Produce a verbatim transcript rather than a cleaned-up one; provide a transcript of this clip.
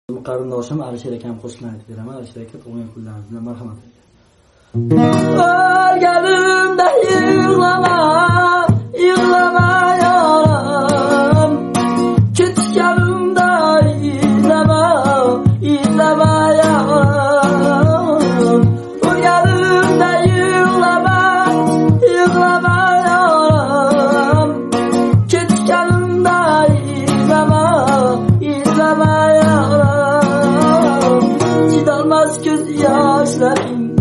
Qarindoshim Alisher akam qo'shiqni aytib beraman. Alisher aka tug'ilgan kunlaringiz bilan marhamat. O'lganimda yig'lama, yig'lama yorim. Ketganimda izlama, izlama yorim. O'lganimda yig'lama, yig'lama yorim. Ketganimda izlama, izlama yorim. Chidolmas ko'z yoshlaring